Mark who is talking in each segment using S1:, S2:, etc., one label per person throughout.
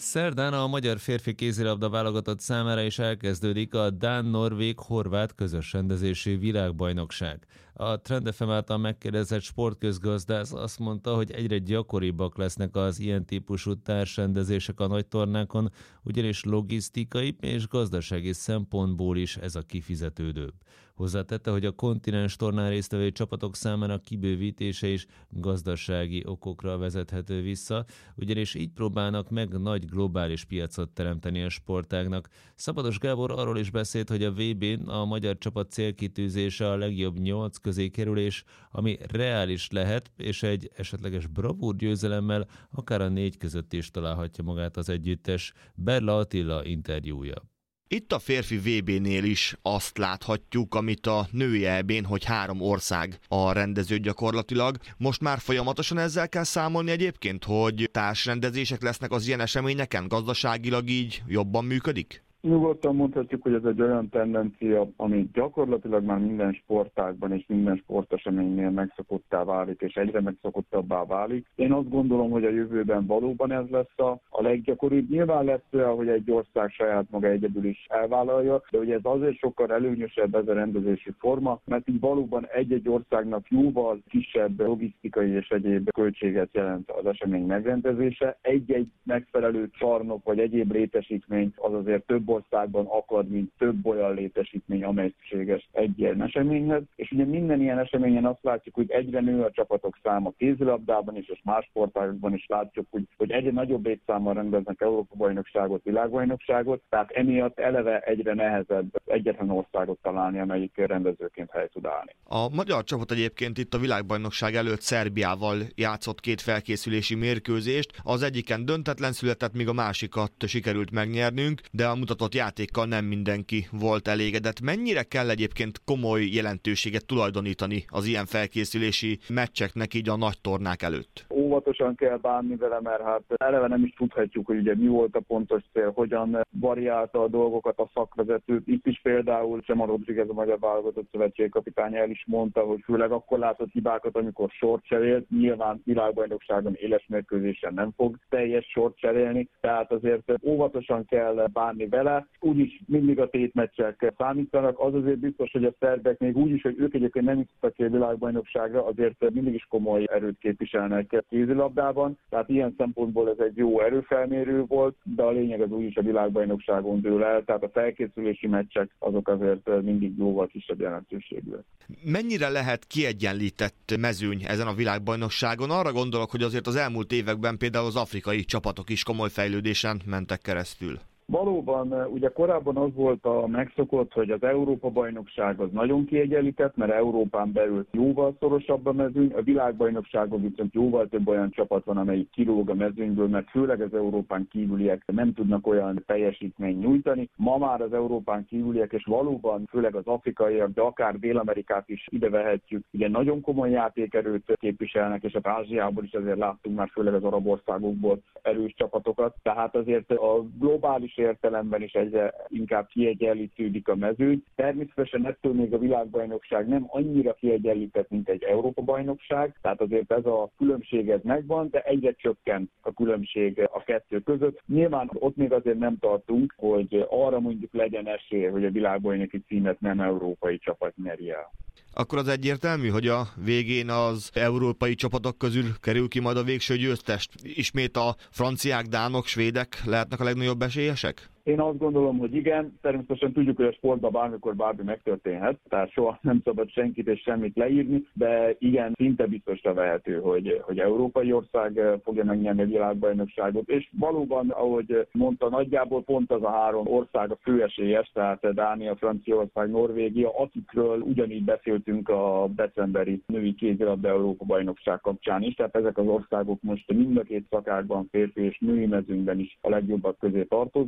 S1: Szerdán a magyar férfi kézilabda válogatott számára is elkezdődik a dán-norvég-horvát közös rendezésű világbajnokság. A Trend FM által megkérdezett sportközgazdász azt mondta, hogy egyre gyakoribbak lesznek az ilyen típusú társrendezések a nagy tornákon, ugyanis logisztikai és gazdasági szempontból is ez a kifizetődőbb. Hozzátette, hogy a kontinens tornán résztvevő csapatok számának kibővítése is gazdasági okokra vezethető vissza, ugyanis így próbálnak meg nagy globális piacot teremteni a sportágnak. Szabados Gábor arról is beszélt, hogy a VB-n a magyar csapat célkitűzése a legjobb 8 közé kerülés, ami reális lehet, és egy esetleges bravúr győzelemmel akár a 4 között is találhatja magát az együttes. Berla Attila interjúja.
S2: Itt a férfi VB-nél is azt láthatjuk, amit a női EB-n, hogy 3 ország a rendező gyakorlatilag. Most már folyamatosan ezzel kell számolni egyébként, hogy társrendezések lesznek az ilyen eseményeken, gazdaságilag így jobban működik?
S3: Nyugodtan mondhatjuk, hogy ez egy olyan tendencia, ami gyakorlatilag már minden sportágban és minden sporteseménynél megszokottá válik, és egyre megszokottabbá válik. Én azt gondolom, hogy a jövőben valóban ez lesz a leggyakoribb. Nyilván lesz olyan, hogy egy ország saját maga egyedül is elvállalja, de ugye ez azért sokkal előnyösebb ez a rendezési forma, mert így valóban egy-egy országnak jóval kisebb logisztikai és egyéb költséget jelent az esemény megrendezése. Egy-egy megfelelő csarnok vagy egyéb létesítmény az azért több országban akad, mint több olyan létesítmény, amely szükséges egy ilyen eseményhez. És ugye minden ilyen eseményen azt látjuk, hogy egyre nő a csapatok száma kézilabdában is, és más sportágokban is látjuk, hogy egyre nagyobb létszámmal rendeznek Európa-bajnokságot, világbajnokságot, tehát emiatt eleve egyre nehezebb egyetlen országot találni, amelyik rendezőként hely tud állni.
S2: A magyar csapat egyébként itt a világbajnokság előtt Szerbiával játszott 2 felkészülési mérkőzést. Az egyiken döntetlen született, míg a másikat sikerült megnyernünk, de a mutatott játékkal nem mindenki volt elégedett. Mennyire kell egyébként komoly jelentőséget tulajdonítani az ilyen felkészülési meccseknek így a nagy tornák előtt?
S3: Óvatosan kell bánni vele, mert hát eleve nem is tudhatjuk, hogy ugye mi volt a pontos cél, hogyan variálta a dolgokat a szakvezető. Itt is például Csema Rodriguez, a magyar válogatott szövetségkapitány el is mondta, hogy főleg akkor látott hibákat, amikor sort cserélt. Nyilván világbajnokságon éles mérkőzésen nem fog teljes sort cserélni, tehát azért óvatosan kell bánni vele. Úgyis mindig a tétmeccsek számítanak. Az azért biztos, hogy a szerbek még úgyis, hogy ők egyébként nem jutottak ki a világbajnokságra, azért mindig is komoly erőt képviselnek kézilabdában. Tehát ilyen szempontból ez egy jó erőfelmérő volt, de a lényeg az úgyis a világbajnokságon dől el. Tehát a felkészülési meccsek azok azért mindig jóval kisebb jelentőségűek.
S2: Mennyire lehet kiegyenlített mezőny ezen a világbajnokságon? Arra gondolok, hogy azért az elmúlt években például az afrikai csapatok is komoly fejlődésen mentek keresztül.
S3: Valóban, ugye korábban az volt a megszokott, hogy az Európa-bajnokság az nagyon kiegyenlített, mert Európán belül jóval szorosabb a mezőny, a világbajnokságon viszont jóval több olyan csapat van, amelyik kilóg a mezőnyből, mert főleg az Európán kívüliek nem tudnak olyan teljesítményt nyújtani. Ma már az Európán kívüliek, és valóban főleg az afrikaiak, de akár Dél-Amerikát is ide vehetjük, ugye nagyon komoly játékerőt képviselnek, és hát Ázsiából is azért láttunk már főleg az arab országokból erős csapatokat. Tehát azért a globális értelemben is egyre inkább kiegyenlítődik a mezőny. Természetesen ettől még a világbajnokság nem annyira kiegyenlített, mint egy Európa-bajnokság, tehát azért ez a különbség ez megvan, de egyre csökken a különbség a kettő között. Nyilván ott még azért nem tartunk, hogy arra mondjuk legyen esély, hogy a világbajnoki címet nem európai csapat nyeri el.
S2: Akkor az egyértelmű, hogy a végén az európai csapatok közül kerül ki majd a végső győztest. Ismét a franciák, dánok, svédek lehetnek a legnagyobb esélyesek?
S3: Én azt gondolom, hogy igen, természetesen tudjuk, hogy a sportban bármikor bármi megtörténhet, tehát soha nem szabad senkit és semmit leírni, de igen, szinte biztosra vehető, hogy európai ország fogja megnyerni a világbajnokságot, és valóban, ahogy mondta, nagyjából pont az a 3 ország a főesélyes, tehát Dánia, Franciaország, Norvégia, akikről ugyanígy beszéltünk a decemberi női kézilabda Európa-bajnokság kapcsán is, tehát ezek az országok most mind a 2 szakágban, férfi és női mezőnyben is a legjobbak közé tartoznak.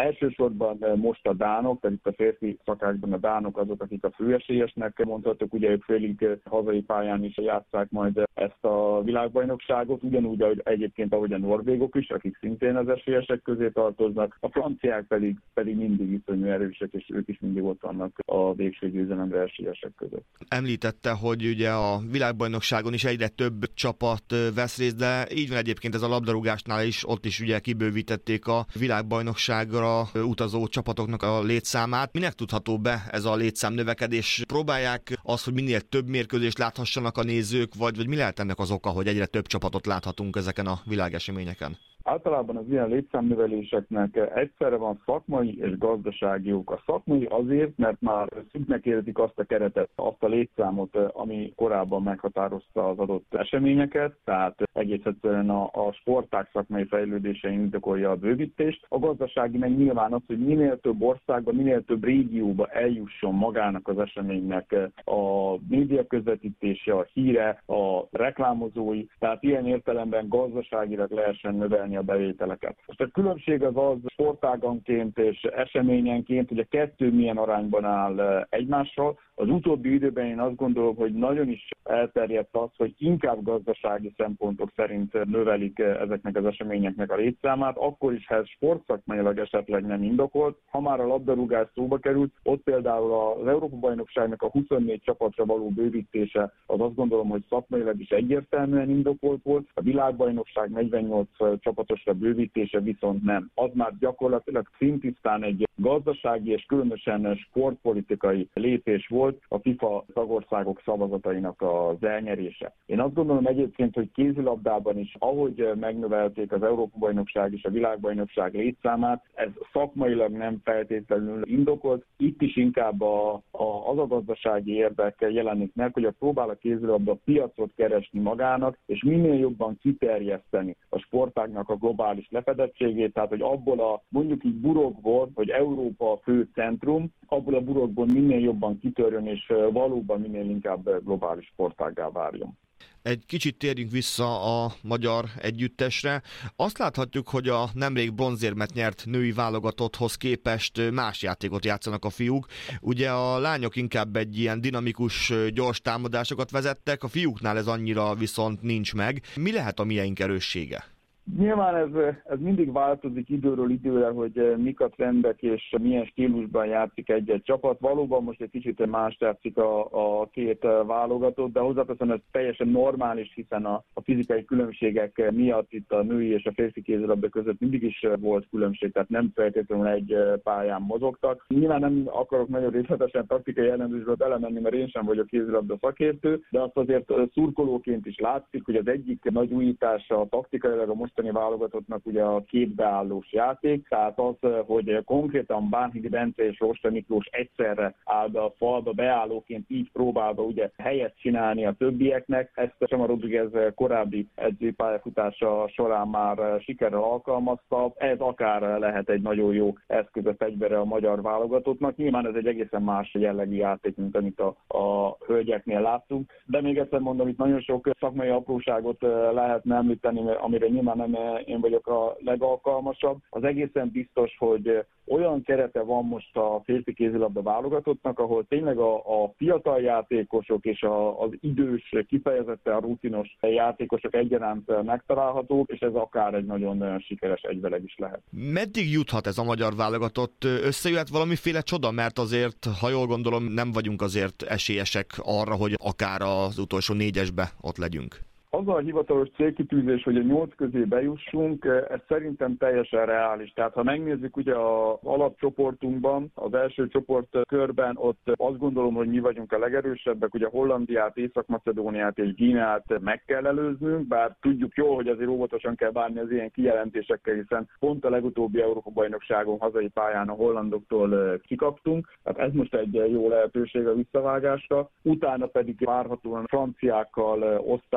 S3: Elsősorban most a dánok, tehát itt a férfi szakákban a dánok azok, akik a főesélyesnek mondhatok, ugye ők félig hazai pályán is játsszák majd ezt a világbajnokságot, ugyanúgy egyébként ahogy a norvégok is, akik szintén az esélyesek közé tartoznak, a franciák pedig mindig iszonyú erősek, és ők is mindig ott vannak a végső győzelemre esélyesek között.
S2: Említette, hogy ugye a világbajnokságon is egyre több csapat vesz részt, de így van egyébként ez a labdarúgásnál is, ott is ugye kibővítették a világbajnokságra utazó csapatoknak a létszámát. Minek tudható be ez a létszám növekedés? Próbálják azt, hogy minél több mérkőzést láthassanak a nézők, vagy mi lehet ennek az oka, hogy egyre több csapatot láthatunk ezeken a világeseményeken?
S3: Általában az ilyen létszámnöveléseknek egyszerre van szakmai és gazdasági ok. A szakmai azért, mert már szűknek érzik azt a keretet, azt a létszámot, ami korábban meghatározta az adott eseményeket, tehát egész egyszerűen a sportág szakmai fejlődése indokolja a bővítést. A gazdasági meg nyilván az, hogy minél több országba, minél több régióba eljusson magának az eseménynek a média közvetítése, a híre, a reklámozói, tehát ilyen értelemben gazdaságilag lehessen növelni a bevételeket. Most a különbség az sportáganként és eseményenként, hogy a kettő milyen arányban áll egymással. Az utóbbi időben én azt gondolom, hogy nagyon is elterjedt az, hogy inkább gazdasági szempontok szerint növelik ezeknek az eseményeknek a létszámát, akkor is, ha ez sportszakmailag esetleg nem indokolt. Ha már a labdarúgás szóba került, ott például az Európa-bajnokságnak a 24 csapatra való bővítése, az azt gondolom, hogy szakmailag is egyértelműen indokolt volt. A világbajnokság 48 csapatosra bővítése viszont nem. Az már gyakorlatilag szintisztán egy gazdasági és különösen sportpolitikai lépés volt a FIFA tagországok szavazatainak az elnyerése. Én azt gondolom egyébként, hogy kézilabdában is, ahogy megnövelték az Európa-bajnokság és a világbajnokság létszámát, ez szakmailag nem feltétlenül indokolt. Itt is inkább az a gazdasági érdek jelenik meg, hogy próbál a kézilabda piacot keresni magának, és minél jobban kiterjeszteni a sportágnak a globális lefedettségét, tehát hogy abból a mondjuk így burokból, hogy Európa a fő centrum, abból a burokból minél jobban kitörjön, és valóban minél inkább globális sportággá várjon.
S2: Egy kicsit térjünk vissza a magyar együttesre. Azt láthatjuk, hogy a nemrég bronzérmet nyert női válogatotthoz képest más játékot játszanak a fiúk. Ugye a lányok inkább egy ilyen dinamikus, gyors támadásokat vezettek, a fiúknál ez annyira viszont nincs meg. Mi lehet a mieink erőssége?
S3: Nyilván ez mindig változik időről időre, hogy mik a trendek és milyen stílusban játszik egy-egy csapat. Valóban most egy kicsit más játszik a két válogatott, de hozzáteszem, ez teljesen normális, hiszen a fizikai különbségek miatt itt a női és a férfi kézilabda között mindig is volt különbség, tehát nem feltétlenül egy pályán mozogtak. Nyilván nem akarok nagyon részletesen taktikai elemzésből belemenni, mert én sem vagyok kézilabda szakértő, de azt azért szurkolóként is látszik, hogy az egyik nagy újítása a taktikailag a mostani válogatottnak ugye a kétbeállós játék, tehát az, hogy konkrétan Bánhidi Bence és Rosta Miklós egyszerre áll be a falba beállóként, így próbálva ugye helyet csinálni a többieknek. Ezt Sema Rodriguez korábbi edzőpályafutása során már sikerrel alkalmazta. Ez akár lehet egy nagyon jó eszköz a fegyvere a magyar válogatottnak. Nyilván ez egy egészen más jellegű játék, mint amit a hölgyeknél láttunk. De még egyszer mondom, itt nagyon sok szakmai apróságot lehetne említeni, amire nyilván nem én vagyok a legalkalmasabb. Az egészen biztos, hogy olyan kerete van most a férfi kézilabda válogatottnak, ahol tényleg a fiatal játékosok és az idős, kifejezetten rutinos játékosok egyaránt megtalálhatók, és ez akár egy nagyon sikeres egyveleg is lehet.
S2: Meddig juthat ez a magyar válogatott? Összejöhet valamiféle csoda, mert azért, ha jól gondolom, nem vagyunk azért esélyesek arra, hogy akár az utolsó 4-esbe ott legyünk.
S3: Az a hivatalos célkitűzés, hogy a 8 közé bejussunk, ez szerintem teljesen reális. Tehát ha megnézzük ugye az alapcsoportunkban, az első csoportkörben, ott azt gondolom, hogy mi vagyunk a legerősebbek, ugye Hollandiát, Észak-Macedóniát és Gíneát meg kell előznünk, bár tudjuk jól, hogy azért óvatosan kell bánni az ilyen kijelentésekkel, hiszen pont a legutóbbi Európa-bajnokságon hazai pályán a hollandoktól kikaptunk, tehát ez most egy jó lehetőség a visszavágásra. Utána pedig várhatóan franciákkal, osztákok,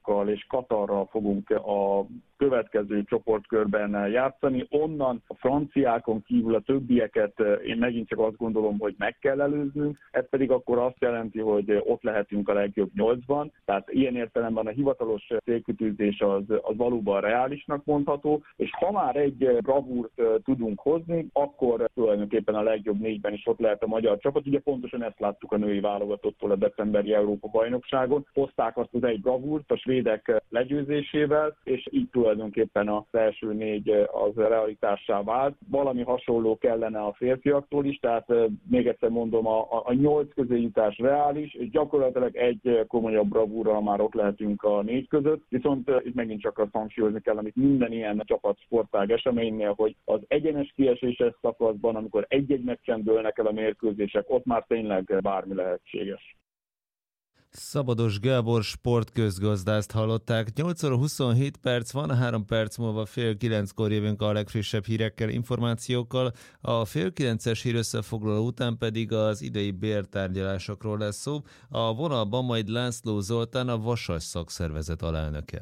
S3: Spanyolországgal és Katarral fogunk a következő csoportkörben játszani. Onnan a franciákon kívül a többieket én megint csak azt gondolom, hogy meg kell előznünk. Ez pedig akkor azt jelenti, hogy ott lehetünk a legjobb 8-ban. Tehát ilyen értelemben a hivatalos célkitűzés az valóban reálisnak mondható, és ha már egy bravúrt tudunk hozni, akkor tulajdonképpen a legjobb 4-ben is ott lehet a magyar csapat. Ugye pontosan ezt láttuk a női válogatottól a decemberi Európa-bajnokságon. Hozták azt az egy bravúrt a svédek legyőzésével, és így tulajdonképpen az első 4 az realitássá vált. Valami hasonló kellene a férfiaktól is, tehát még egyszer mondom, a 8 közé jutás reális, és gyakorlatilag egy komolyabb bravúrral már ott lehetünk a 4 között, viszont itt megint csak azt hangsúlyozni kell, amit minden ilyen csapatsportág eseménynél, hogy az egyenes kieséses szakaszban, amikor egy-egy meccsen dőlnek el a mérkőzések, ott már tényleg bármi lehetséges.
S1: Szabados Gábor sportközgazdászt hallották. 8 óra 27 perc van, 3 perc múlva fél 9-kor jövünk a legfrissebb hírekkel, információkkal. A fél 9-es hírösszefoglaló után pedig az idei bértárgyalásokról lesz szó. A vonalban majd László Zoltán, a Vasas szakszervezet alelnöke.